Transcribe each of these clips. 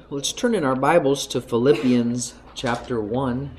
Let's turn in our Bibles to Philippians chapter 1.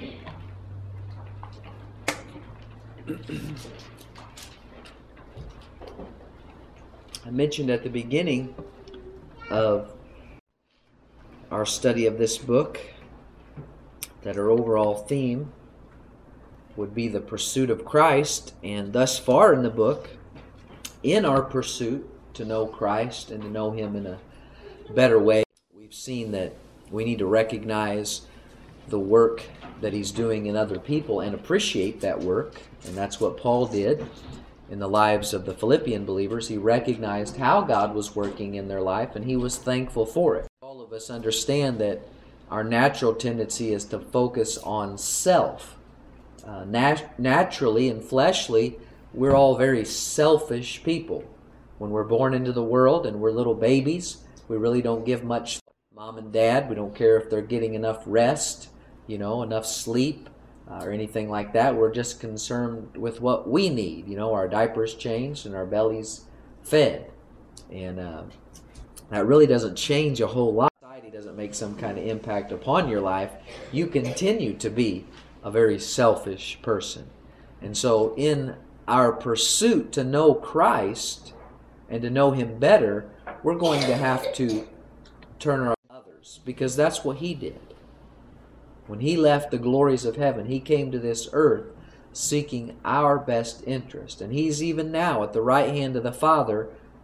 I mentioned at the beginning of our study of this book that our overall theme would be the pursuit of Christ, and thus far in the book, in our pursuit to know Christ and to know Him in a better way, we've seen that we need to recognize the work that He's doing in other people and appreciate that work, and that's what Paul did in the lives of the Philippian believers. He recognized how God was working in their life, and he was thankful for it. All of us understand that our natural tendency is to focus on self. Naturally and fleshly, we're all very selfish people. When we're born into the world and we're little babies, we really don't give much to mom and dad. We don't care if they're getting enough rest, enough sleep, or anything like that. We're just concerned with what we need. Our diapers changed and our bellies fed. And that really doesn't change a whole lot. Society doesn't make some kind of impact upon your life. You continue to be a very selfish person. And so in our pursuit to know Christ and to know Him better, we're going to have to turn around others, because that's what He did. When He left the glories of heaven, He came to this earth seeking our best interest. And He's even now at the right hand of the Father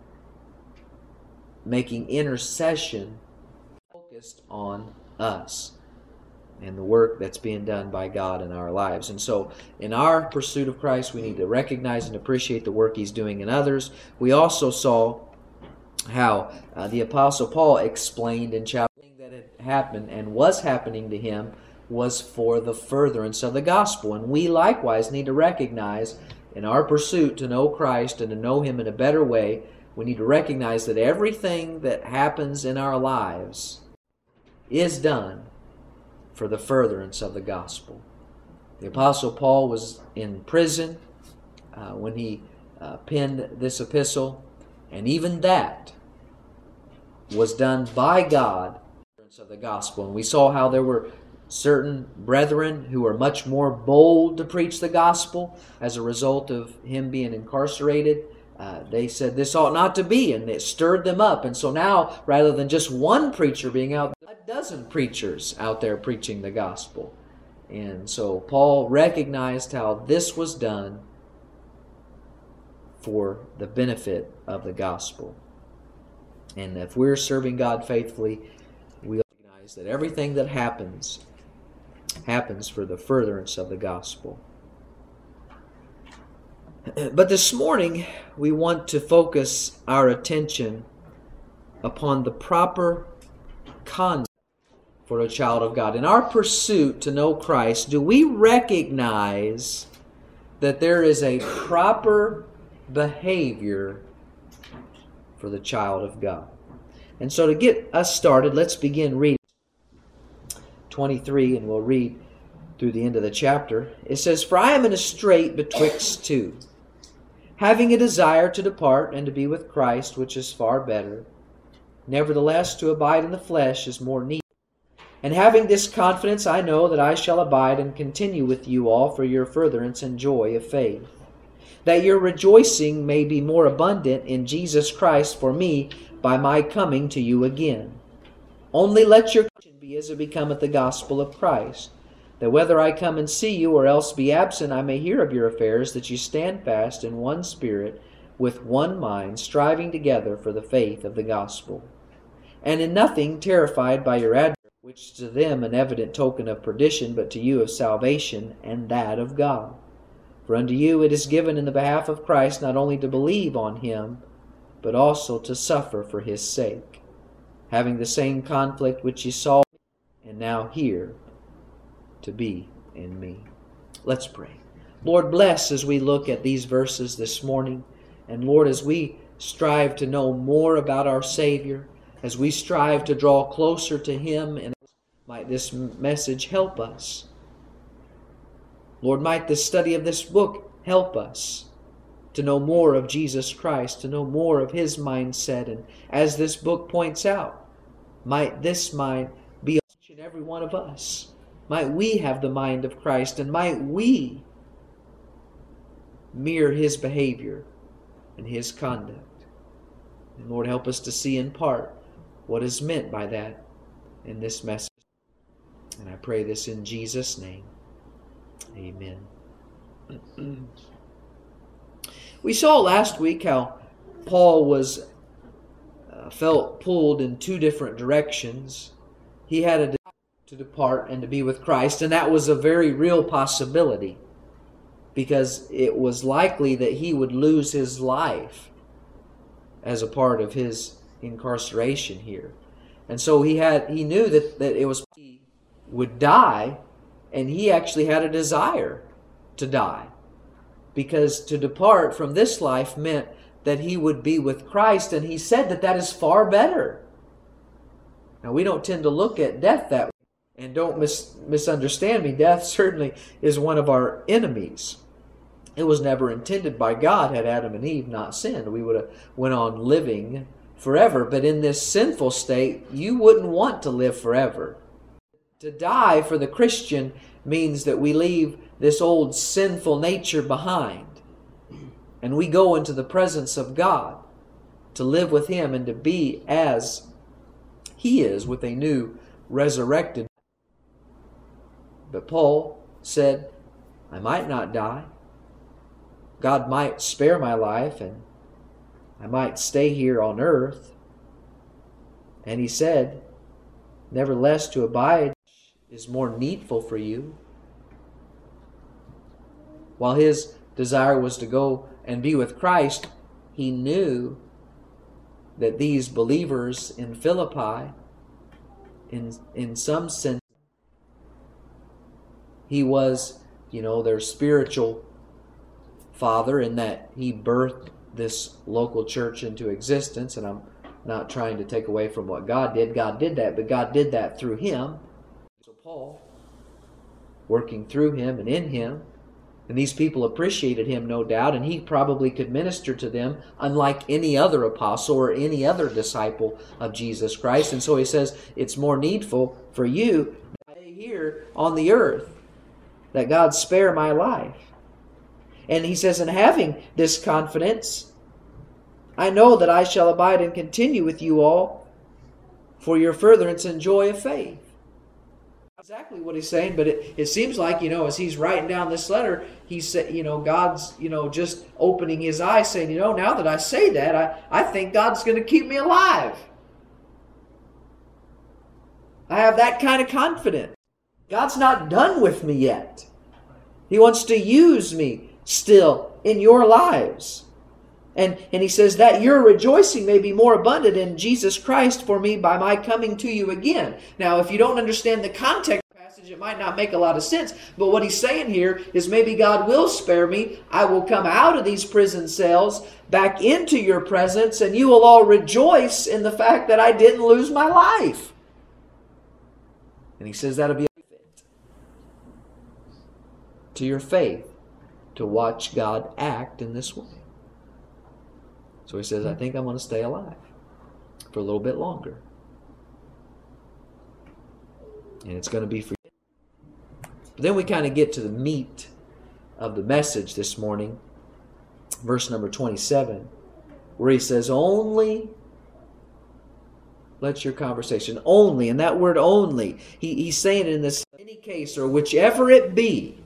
making intercession focused on us and the work that's being done by God in our lives. And so in our pursuit of Christ, we need to recognize and appreciate the work He's doing in others. We also saw how the Apostle Paul explained in chapter that had happened and was happening to him was for the furtherance of the gospel. And we likewise need to recognize in our pursuit to know Christ and to know Him in a better way, we need to recognize that everything that happens in our lives is done for the furtherance of the gospel. The Apostle Paul was in prison when he penned this epistle, and even that was done by God for the furtherance of the gospel. And we saw how there were certain brethren who were much more bold to preach the gospel as a result of him being incarcerated. They said this ought not to be, and it stirred them up. And so now, rather than just one preacher being out, a dozen preachers out there preaching the gospel. And so Paul recognized how this was done for the benefit of the gospel. And if we're serving God faithfully, we recognize that everything that happens for the furtherance of the gospel. But this morning, we want to focus our attention upon the proper conduct for a child of God. In our pursuit to know Christ, do we recognize that there is a proper behavior for the child of God? And so to get us started, let's begin reading 23, and we'll read through the end of the chapter. It says, "For I am in a strait betwixt two, having a desire to depart and to be with Christ, which is far better. Nevertheless, to abide in the flesh is more needful. And having this confidence, I know that I shall abide and continue with you all for your furtherance and joy of faith, that your rejoicing may be more abundant in Jesus Christ for me by my coming to you again. Only let your condition be as it becometh the gospel of Christ, that whether I come and see you or else be absent, I may hear of your affairs, that you stand fast in one spirit, with one mind, striving together for the faith of the gospel, and in nothing terrified by your adversaries, which to them an evident token of perdition, but to you of salvation, and that of God. For unto you it is given in the behalf of Christ not only to believe on Him, but also to suffer for His sake, having the same conflict which ye saw and now hear to be in me." Let's pray. Lord, bless as we look at these verses this morning. And Lord, as we strive to know more about our Savior, as we strive to draw closer to Him, and might this message help us. Lord, might the study of this book help us to know more of Jesus Christ, to know more of His mindset. And as this book points out, Might this mind be each and every one of us. Might we have the mind of Christ, and might we mirror His behavior and His conduct. And Lord, help us to see in part what is meant by that in this message. And I pray this in Jesus' name. Amen. We saw last week how Paul was felt pulled in two different directions. He had a desire to depart and to be with Christ, and that was a very real possibility, because it was likely that he would lose his life as a part of his incarceration here. And so he knew that it was he would die, and he actually had a desire to die, because to depart from this life meant that he would be with Christ, and he said that that is far better. Now, we don't tend to look at death that way, and don't misunderstand me. Death certainly is one of our enemies. It was never intended by God. Had Adam and Eve not sinned, we would have went on living forever. But in this sinful state, you wouldn't want to live forever. To die for the Christian means that we leave this old sinful nature behind, and we go into the presence of God to live with Him and to be as He is, with a new resurrected. But Paul said, I might not die. God might spare my life, and I might stay here on earth. And he said, nevertheless, to abide is more needful for you. While his desire was to go and be with Christ, he knew that these believers in Philippi, in some sense, he was, their spiritual father, in that he birthed this local church into existence. And I'm not trying to take away from what God did. God did that, but God did that through him. So Paul, working through him and in him, and these people appreciated him, no doubt, and he probably could minister to them unlike any other apostle or any other disciple of Jesus Christ. And so he says, it's more needful for you here on the earth that God spare my life. And he says, and having this confidence, I know that I shall abide and continue with you all for your furtherance and joy of faith. Exactly what he's saying, but it seems like, as he's writing down this letter, he's, God's, just opening his eyes, saying, now that I say that, I think God's going to keep me alive. I have that kind of confidence. God's not done with me yet. He wants to use me still in your lives. And he says that your rejoicing may be more abundant in Jesus Christ for me by my coming to you again. Now, if you don't understand the context of the passage, it might not make a lot of sense. But what he's saying here is maybe God will spare me. I will come out of these prison cells back into your presence, and you will all rejoice in the fact that I didn't lose my life. And he says that'll be a benefit to your faith to watch God act in this way. So he says, I think I'm going to stay alive for a little bit longer. And it's going to be for you. But then we kind of get to the meat of the message this morning. Verse number 27, where he says, only let your conversation, only, and that word only, he's saying in this, any case, or whichever it be,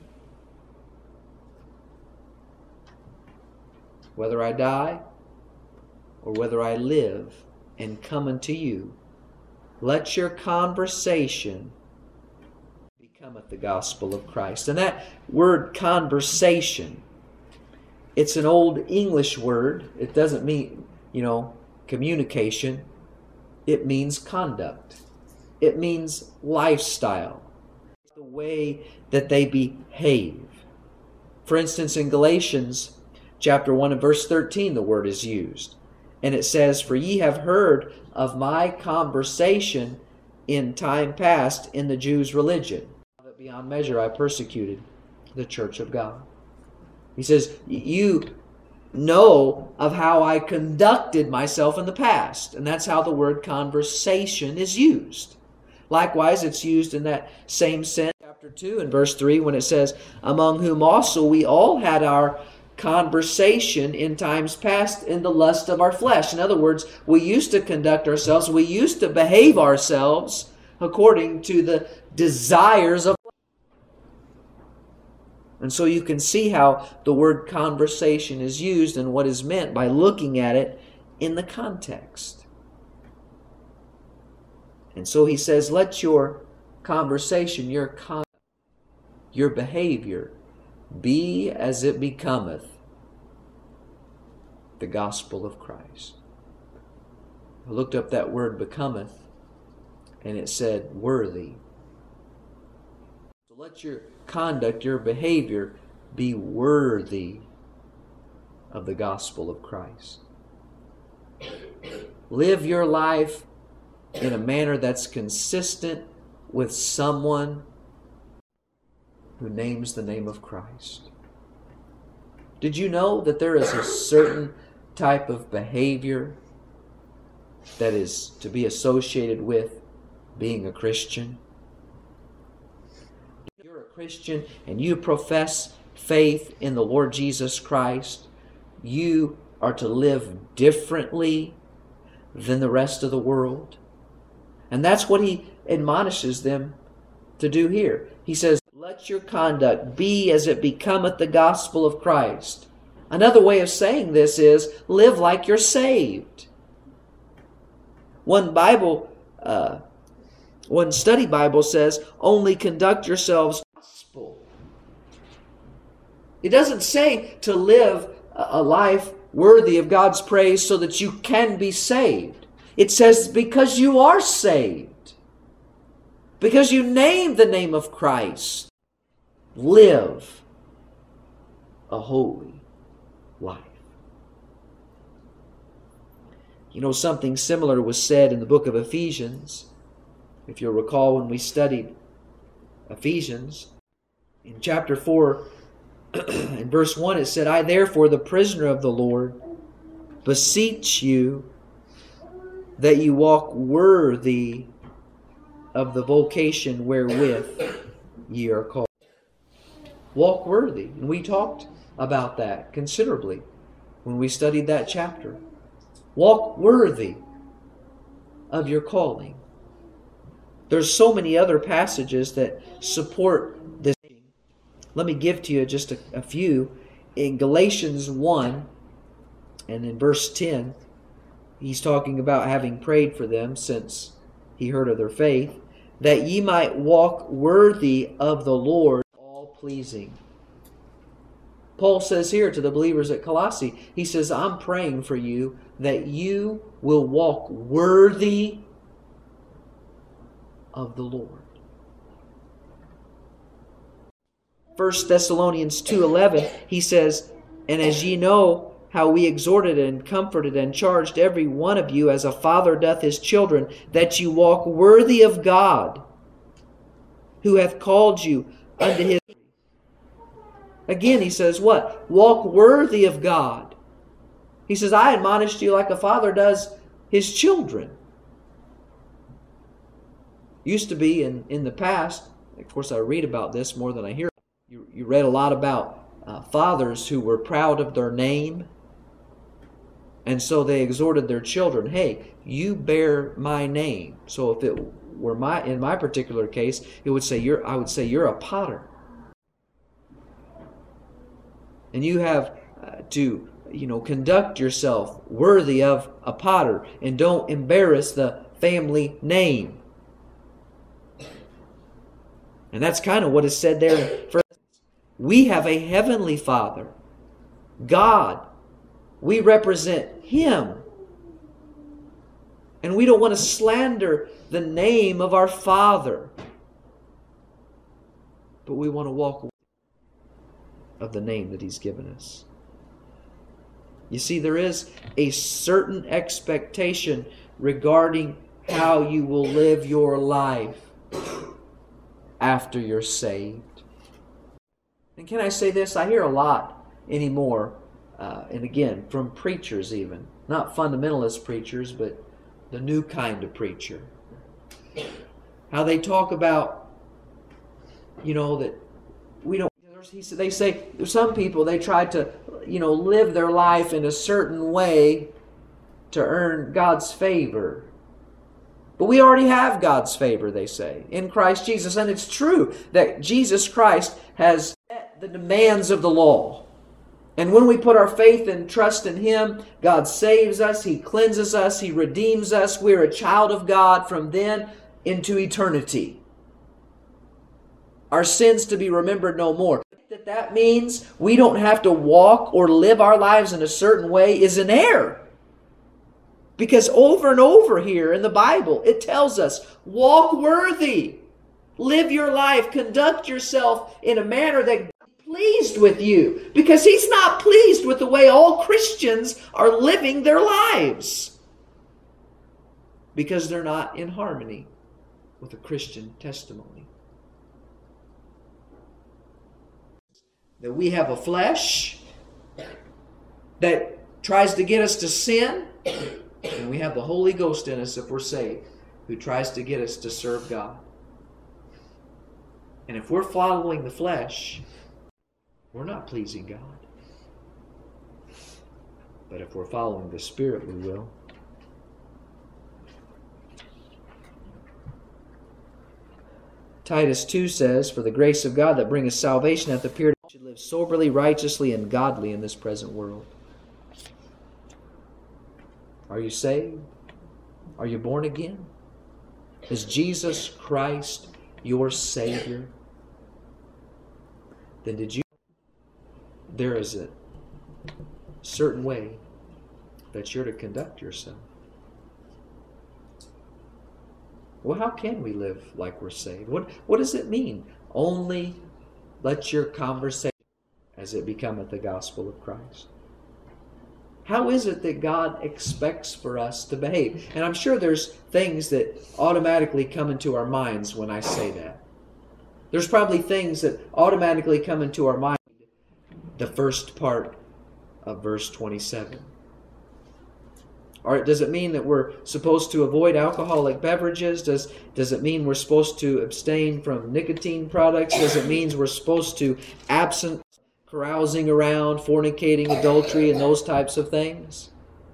whether I die or whether I live and come unto you, let your conversation becometh the gospel of Christ. And that word conversation, it's an old English word. It doesn't mean, communication. It means conduct. It means lifestyle. It's the way that they behave. For instance, in Galatians chapter 1 and verse 13, the word is used. And it says, for ye have heard of my conversation in time past in the Jews' religion, that beyond measure I persecuted the church of God. He says, you know of how I conducted myself in the past. And that's how the word conversation is used. Likewise, it's used in that same sense, chapter 2 and verse 3, when it says, among whom also we all had our conversation in times past in the lust of our flesh. In other words, we used to conduct ourselves, we used to behave ourselves according to the desires of. And so you can see how the word conversation is used and what is meant by looking at it in the context. And so he says, let your conversation, your conduct, your behavior be as it becometh the gospel of Christ. I looked up that word becometh, and it said worthy. So let your conduct, your behavior be worthy of the gospel of Christ. Live your life in a manner that's consistent with someone who names the name of Christ. Did you know that there is a certain type of behavior that is to be associated with being a Christian? If you're a Christian and you profess faith in the Lord Jesus Christ, you are to live differently than the rest of the world. And that's what he admonishes them to do here. He says, let your conduct be as it becometh the gospel of Christ. Another way of saying this is, live like you're saved. One study Bible says, only conduct yourselves gospel. It doesn't say to live a life worthy of God's praise so that you can be saved. It says because you are saved. Because you name the name of Christ. Live a holy life. You know, something similar was said in the book of Ephesians. If you'll recall when we studied Ephesians, in chapter 4, in verse 1, it said, I therefore, the prisoner of the Lord, beseech you that you walk worthy of the vocation wherewith ye are called. Walk worthy. And we talked about that considerably when we studied that chapter. Walk worthy of your calling. There's so many other passages that support this. Let me give to you just a few. In Galatians 1 and in verse 10, he's talking about having prayed for them since he heard of their faith, that ye might walk worthy of the Lord, all pleasing. Paul says here to the believers at Colossae, he says, I'm praying for you that you will walk worthy of the Lord. 1 Thessalonians 2:11, he says, and as ye know how we exhorted and comforted and charged every one of you as a father doth his children, that you walk worthy of God, who hath called you unto his. Again, he says what? Walk worthy of God. He says, I admonished you like a father does his children. Used to be in the past, of course I read about this more than I hear. You read a lot about fathers who were proud of their name. And so they exhorted their children, hey, you bear my name. So if it were in my particular case, it would say I would say you're a potter. And you have to, conduct yourself worthy of a potter and don't embarrass the family name. And that's kind of what is said there. We have a heavenly Father, God. We represent Him. And we don't want to slander the name of our Father. But we want to walk of the name that He's given us. You see, there is a certain expectation regarding how you will live your life after you're saved. And can I say this? I hear a lot anymore and again, from preachers even. Not fundamentalist preachers, but the new kind of preacher. How they talk about, that we don't... They say some people, they try to, live their life in a certain way to earn God's favor. But we already have God's favor, they say, in Christ Jesus. And it's true that Jesus Christ has met the demands of the law. And when we put our faith and trust in Him, God saves us, He cleanses us, He redeems us. We're a child of God from then into eternity. Our sins to be remembered no more. That means we don't have to walk or live our lives in a certain way is an error. Because over and over here in the Bible, it tells us, walk worthy. Live your life. Conduct yourself in a manner that God is pleased with you. Because He's not pleased with the way all Christians are living their lives. Because they're not in harmony with a Christian testimony. That we have a flesh that tries to get us to sin. And we have the Holy Ghost in us, if we're saved, who tries to get us to serve God. And if we're following the flesh, we're not pleasing God. But if we're following the Spirit, we will. Titus 2 says, "For the grace of God that bringeth salvation hath appeared, that should live soberly, righteously, and godly in this present world." Are you saved? Are you born again? Is Jesus Christ your Savior? Then there is a certain way that you're to conduct yourself. Well, how can we live like we're saved? What does it mean? Only let your conversation as it becometh the gospel of Christ. How is it that God expects for us to behave? And I'm sure there's things that automatically come into our minds when I say that. There's probably things that automatically come into our mind. The first part of verse 27. Or does it mean that we're supposed to avoid alcoholic beverages? Does it mean we're supposed to abstain from nicotine products? Does it mean we're supposed to absent carousing around, fornicating, adultery, and those types of things?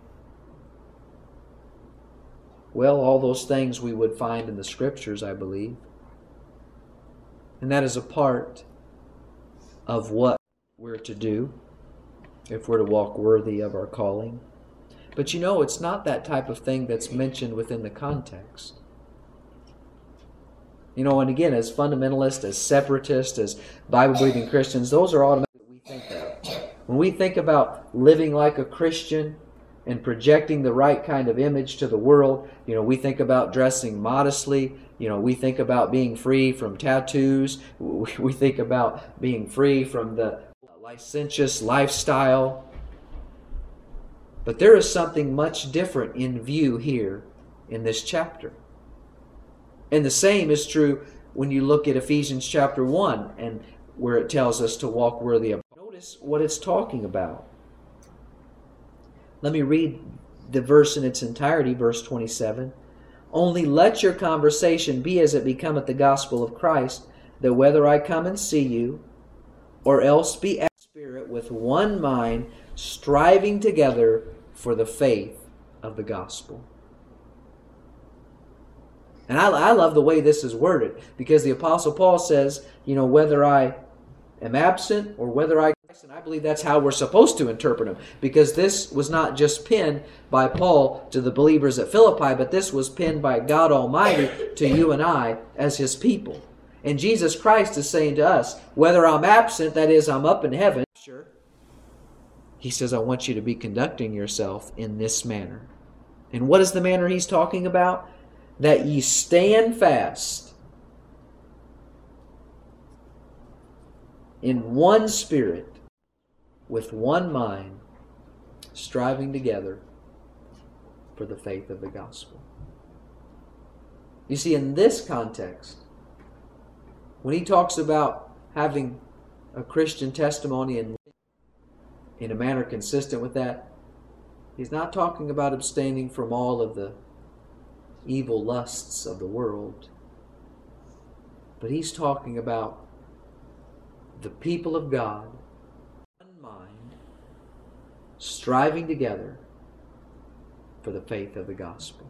Well, all those things we would find in the Scriptures, I believe. And that is a part of what we're to do if we're to walk worthy of our calling. But it's not that type of thing that's mentioned within the context. And again, as fundamentalists, as separatists, as Bible-believing Christians, those are automatic that we think of. When we think about living like a Christian and projecting the right kind of image to the world, we think about dressing modestly. We think about being free from tattoos. We think about being free from the licentious lifestyle. But there is something much different in view here in this chapter. And the same is true when you look at Ephesians chapter 1 and where it tells us to walk worthy of. Notice what it's talking about. Let me read the verse in its entirety, verse 27. "Only let your conversation be as it becometh the gospel of Christ, that whether I come and see you, or else be at spirit with one mind, striving together for the faith of the gospel." And I love the way this is worded, because the Apostle Paul says, whether I am absent or whether I... And I believe that's how we're supposed to interpret them, because this was not just penned by Paul to the believers at Philippi, but this was penned by God Almighty to you and I as His people. And Jesus Christ is saying to us, whether I'm absent, that is, I'm up in heaven, sure, He says, I want you to be conducting yourself in this manner. And what is the manner He's talking about? That ye stand fast in one spirit, with one mind, striving together for the faith of the gospel. You see, in this context, when he talks about having a Christian testimony and in a manner consistent with that, he's not talking about abstaining from all of the evil lusts of the world, but he's talking about the people of God, one mind, striving together for the faith of the gospel.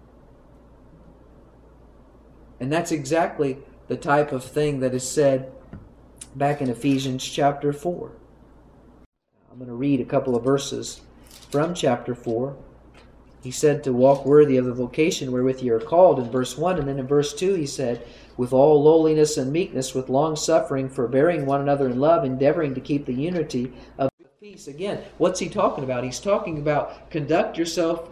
And that's exactly the type of thing that is said back in Ephesians chapter 4. I'm going to read a couple of verses from chapter 4. He said to walk worthy of the vocation wherewith ye are called in verse 1. And then in verse 2 he said, with all lowliness and meekness, with long suffering, forbearing one another in love, endeavoring to keep the unity of peace. Again, what's he talking about? He's talking about conduct yourself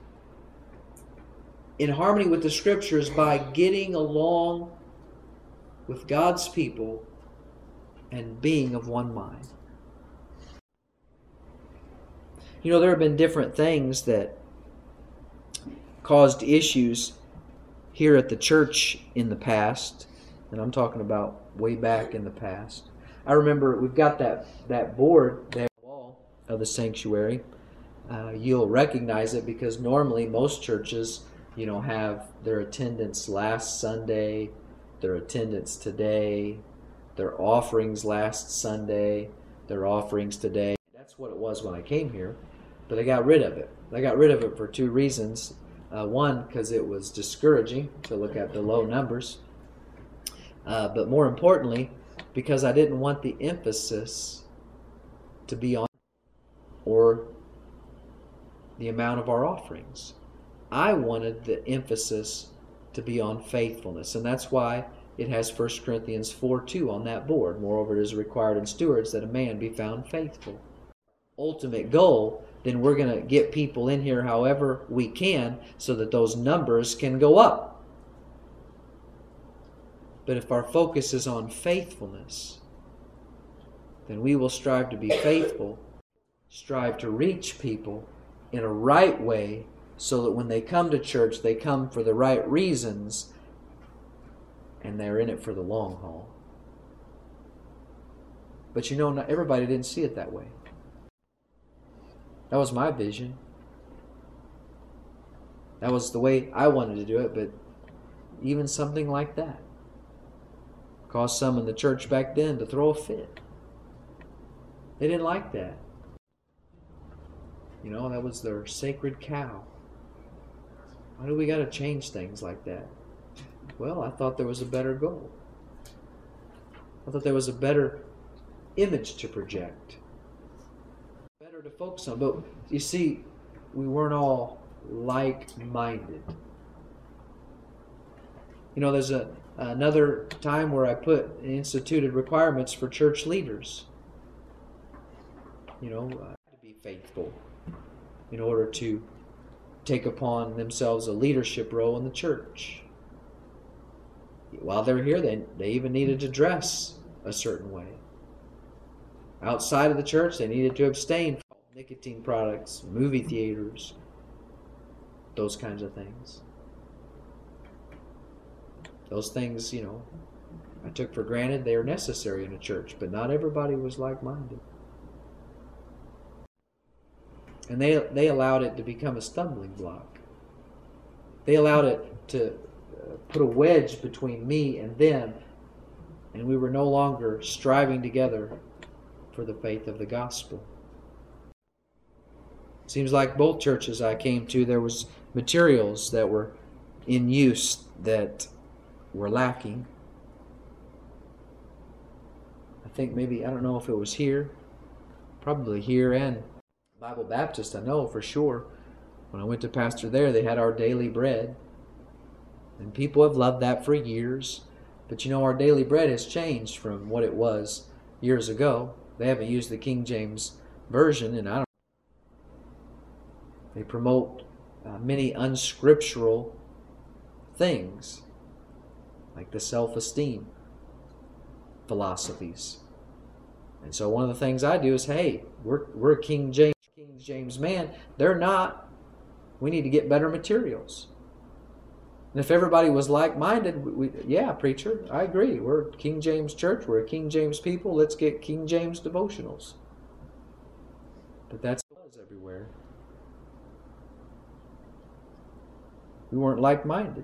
in harmony with the Scriptures by getting along with God's people and being of one mind. You know, there have been different things that caused issues here at the church in the past, and I'm talking about way back in the past. I remember we've got that board there on the wall of the sanctuary. You'll recognize it because normally most churches, have their attendance last Sunday, their attendance today, their offerings last Sunday, their offerings today. That's what it was when I came here, but they got rid of it. They got rid of it for two reasons. One, because it was discouraging to look at the low numbers. But more importantly, because I didn't want the emphasis to be on or the amount of our offerings. I wanted the emphasis to be on faithfulness. And that's why it has 1 Corinthians 4:2 on that board. Moreover, it is required in stewards that a man be found faithful. Ultimate goal, then we're going to get people in here however we can so that those numbers can go up. But if our focus is on faithfulness, then we will strive to be faithful, strive to reach people in a right way so that when they come to church, they come for the right reasons and they're in it for the long haul. But not everybody didn't see it that way. That was my vision. That was the way I wanted to do it, but even something like that caused some in the church back then to throw a fit. They didn't like that. That was their sacred cow. Why do we got to change things like that? Well, I thought there was a better goal. I thought there was a better image to project. Better to focus on. But you see, we weren't all like-minded. There's another time where I instituted requirements for church leaders. To be faithful in order to take upon themselves a leadership role in the church. While they're here, they even needed to dress a certain way. Outside of the church, they needed to abstain from nicotine products, movie theaters, those kinds of things. Those things, I took for granted they are necessary in a church, but not everybody was like-minded. And they allowed it to become a stumbling block. They allowed it to put a wedge between me and them, and we were no longer striving together for the faith of the gospel. It seems like both churches I came to, there was materials that were in use that were lacking. I think maybe, I don't know if it was here, probably here and Bible Baptist, I know for sure. When I went to pastor there, they had Our Daily Bread. And people have loved that for years. But Our Daily Bread has changed from what it was years ago. They haven't used the King James Version, and they promote many unscriptural things, like the self-esteem philosophies. And so one of the things I do is, hey, we're a King James man. They're not. We need to get better materials. And if everybody was like-minded, yeah, preacher, I agree. We're a King James church. We're a King James people. Let's get King James devotionals. But that's what it was everywhere. We weren't like-minded.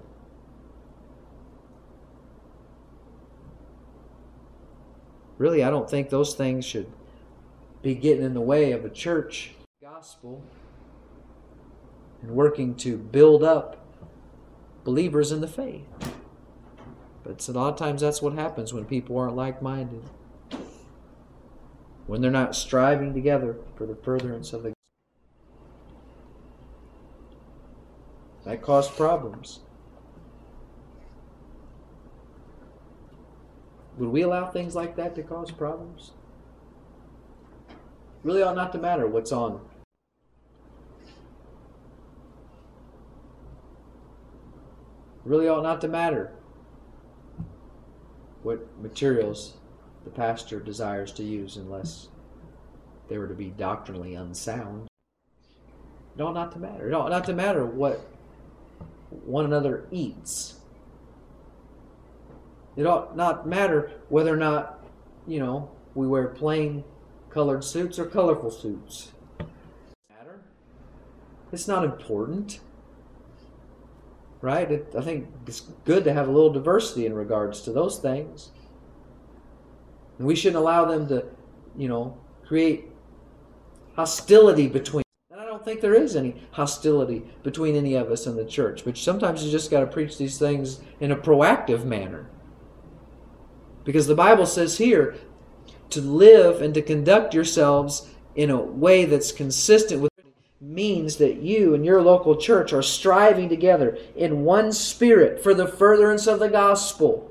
Really, I don't think those things should be getting in the way of a church gospel and working to build up believers in the faith. But a lot of times that's what happens when people aren't like-minded. When they're not striving together for the furtherance of the gospel. That caused problems. Would we allow things like that to cause problems? Really ought not to matter what's on. Really ought not to matter what materials the pastor desires to use unless they were to be doctrinally unsound. It ought not to matter. It ought not to matter what one another eats. It ought not matter whether or not, we wear plain colored suits or colorful suits. Matter. It's not important. Right? I think it's good to have a little diversity in regards to those things. And we shouldn't allow them to, create hostility between. And I don't think there is any hostility between any of us in the church. But sometimes you just got to preach these things in a proactive manner. Because the Bible says here to live and to conduct yourselves in a way that's consistent with means that you and your local church are striving together in one spirit for the furtherance of the gospel.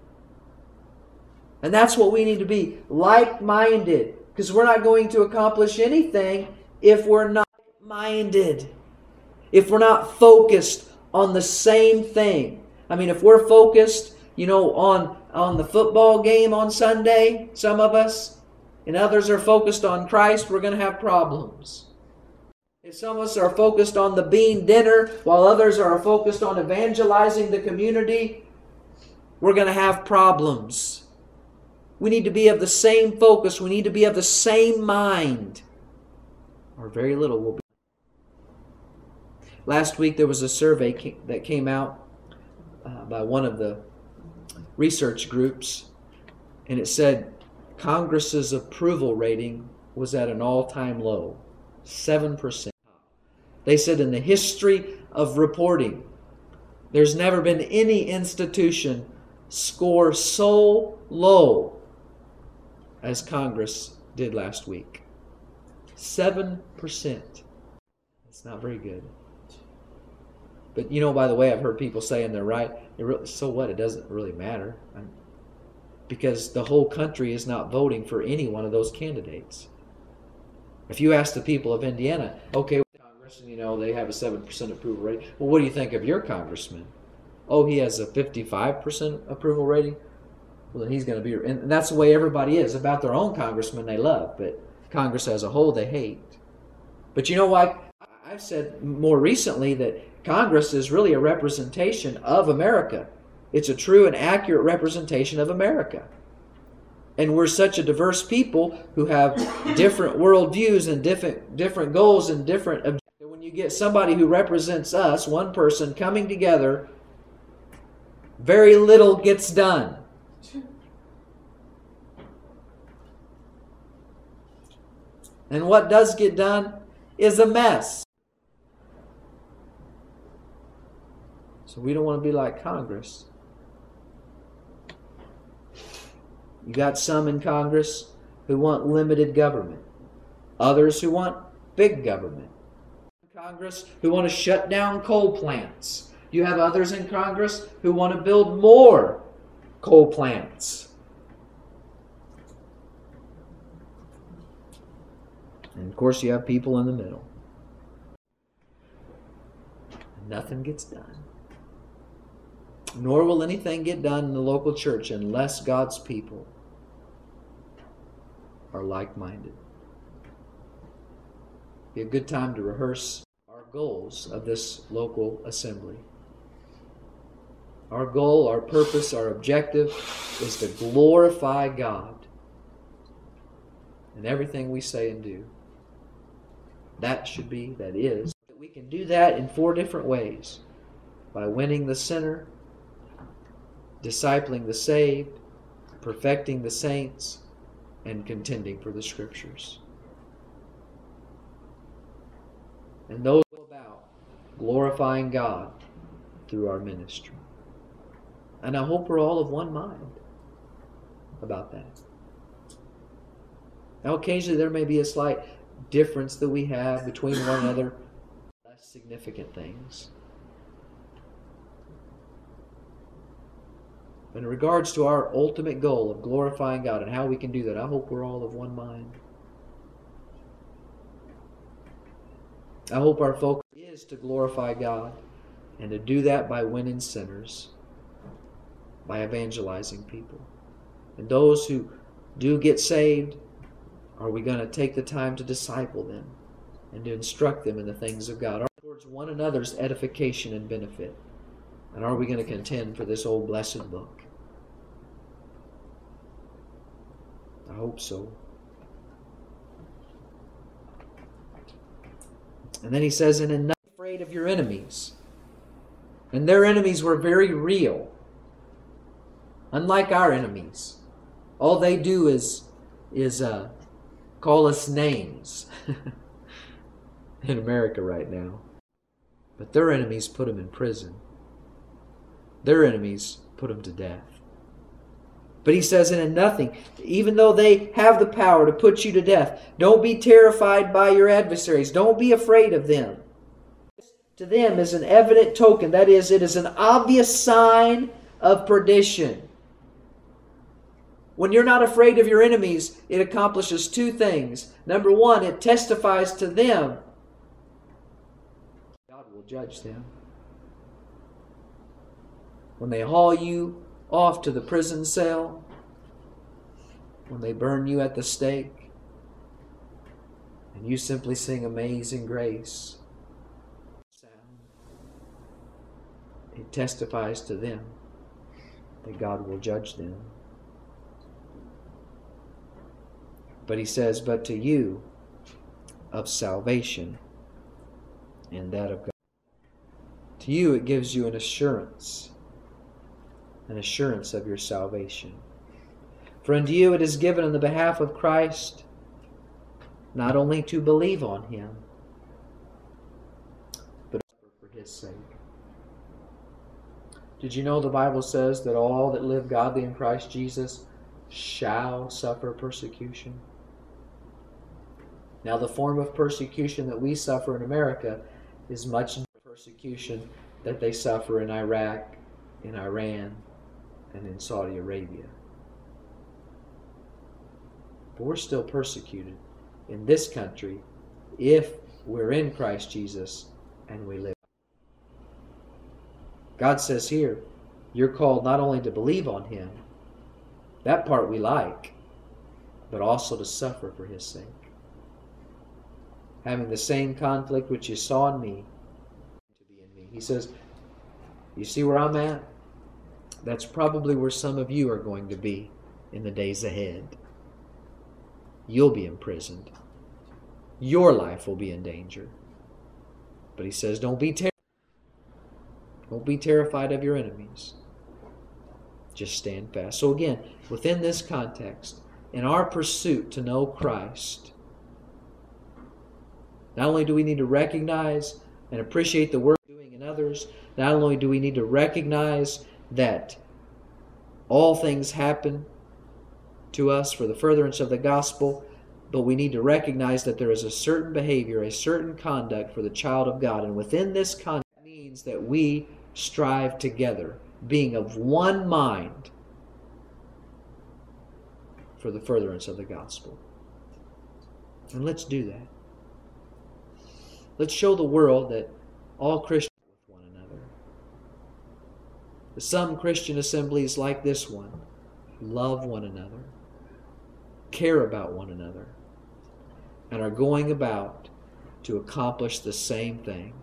And that's what we need to be, like-minded. Because we're not going to accomplish anything if we're not minded. If we're not focused on the same thing. I mean, if we're focused, on the football game on Sunday, some of us, and others are focused on Christ, we're going to have problems. If some of us are focused on the bean dinner while others are focused on evangelizing the community, we're going to have problems. We need to be of the same focus. We need to be of the same mind. Or very little will be. Last week there was a survey that came out by one of the research groups, and it said Congress's approval rating was at an all-time low, 7%. They said in the history of reporting, there's never been any institution score so low as Congress did last week. 7%. It's not very good. But by the way, I've heard people saying they're right. So what? It doesn't really matter. Because the whole country is not voting for any one of those candidates. If you ask the people of Indiana, okay, Congress, and they have a 7% approval rating. Well, what do you think of your congressman? Oh, he has a 55% approval rating? Well, then he's going to be... And that's the way everybody is. About their own congressman they love, but Congress as a whole they hate. But you know what? I've said more recently that Congress is really a representation of America. It's a true and accurate representation of America. And we're such a diverse people who have different worldviews and different goals and different objectives. When you get somebody who represents us, one person coming together, very little gets done. And what does get done is a mess. So we don't want to be like Congress. You got some in Congress who want limited government. Others who want big government. Congress who want to shut down coal plants. You have others in Congress who want to build more coal plants. And of course you have people in the middle. Nothing gets done. Nor will anything get done in the local church unless God's people are like-minded. Be a good time to rehearse our goals of this local assembly. Our goal, our purpose, our objective is to glorify God in everything we say and do. that is. We can do that in 4 different ways. By winning the sinner, discipling the saved, perfecting the saints, and contending for the Scriptures. And those are about glorifying God through our ministry. And I hope we're all of one mind about that. Now, occasionally there may be a slight difference that we have between one another, less significant things. In regards to our ultimate goal of glorifying God and how we can do that, I hope we're all of one mind. I hope our focus is to glorify God and to do that by winning sinners, by evangelizing people. And those who do get saved, are we going to take the time to disciple them and to instruct them in the things of God, towards one another's edification and benefit? And are we going to contend for this old blessed book? I hope so. And then he says, and in not afraid of your enemies. And their enemies were very real. Unlike our enemies. All they do is call us names in America right now. But their enemies put them in prison. Their enemies put them to death. But he says, and in nothing, even though they have the power to put you to death, don't be terrified by your adversaries. Don't be afraid of them. To them is an evident token. That is, it is an obvious sign of perdition. When you're not afraid of your enemies, it accomplishes 2 things. Number 1, it testifies to them. God will judge them. When they haul you off to the prison cell, when they burn you at the stake, and you simply sing Amazing Grace, it testifies to them that God will judge them. But he says, but to you of salvation and that of God. To you it gives you an assurance of your salvation. For unto you it is given on the behalf of Christ not only to believe on Him, but for His sake. Did you know the Bible says that all that live godly in Christ Jesus shall suffer persecution? Now, the form of persecution that we suffer in America is much the persecution that they suffer in Iraq, in Iran, and in Saudi Arabia. But we're still persecuted in this country if we're in Christ Jesus and we live. God says here, you're called not only to believe on Him, that part we like, but also to suffer for His sake. Having the same conflict which you saw in me to be in me. He says, you see where I'm at? That's probably where some of you are going to be in the days ahead. You'll be imprisoned. Your life will be in danger. But he says, don't be terrified of your enemies. Just stand fast. So again, within this context, in our pursuit to know Christ, not only do we need to recognize and appreciate the work we're doing in others, not only do we need to recognize that all things happen to us for the furtherance of the gospel, but we need to recognize that there is a certain behavior, a certain conduct for the child of God. And within this conduct means that we strive together, being of one mind for the furtherance of the gospel. And let's do that. Let's show the world that all Christians are with one another. Some Christian assemblies like this one love one another, care about one another, and are going about to accomplish the same thing.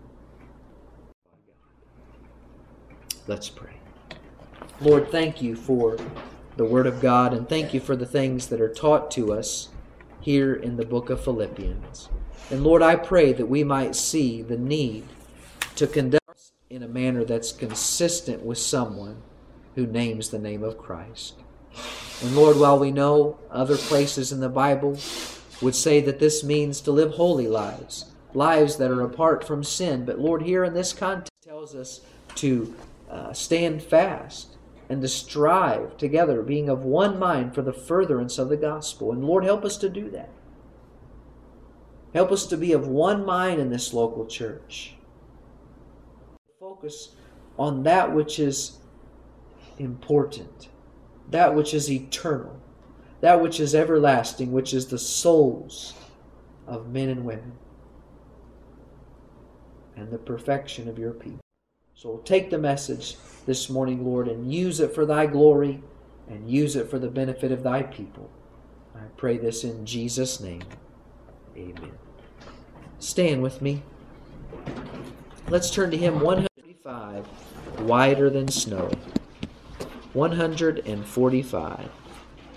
Let's pray. Lord, thank you for the Word of God, and thank you for the things that are taught to us here in the book of Philippians. And Lord, I pray that we might see the need to conduct in a manner that's consistent with someone who names the name of Christ. And Lord, while we know other places in the Bible would say that this means to live holy lives, lives that are apart from sin, but Lord, here in this context it tells us to stand fast and to strive together, being of one mind for the furtherance of the gospel. And Lord, help us to do that. Help us to be of one mind in this local church. Focus on that which is important, that which is eternal, that which is everlasting, which is the souls of men and women and the perfection of your people. So take the message this morning, Lord, and use it for thy glory and use it for the benefit of thy people. I pray this in Jesus' name. Amen. Stand with me. Let's turn to hymn 145, Whiter Than Snow. 145.